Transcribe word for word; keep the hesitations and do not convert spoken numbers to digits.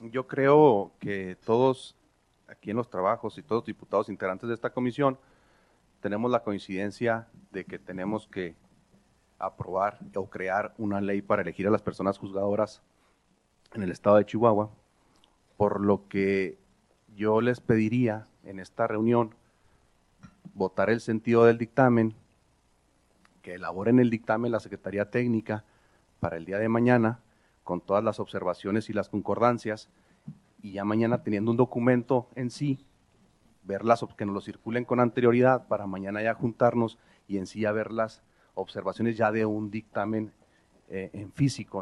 yo creo que todos aquí en los trabajos y todos los diputados integrantes de esta comisión tenemos la coincidencia de que tenemos que aprobar o crear una ley para elegir a las personas juzgadoras en el estado de Chihuahua, por lo que yo les pediría en esta reunión votar el sentido del dictamen, que elaboren el dictamen la Secretaría Técnica para el día de mañana, con todas las observaciones y las concordancias, y ya mañana teniendo un documento en sí, verlas, que nos lo circulen con anterioridad para mañana ya juntarnos y en sí ya ver las observaciones ya de un dictamen eh, en físico.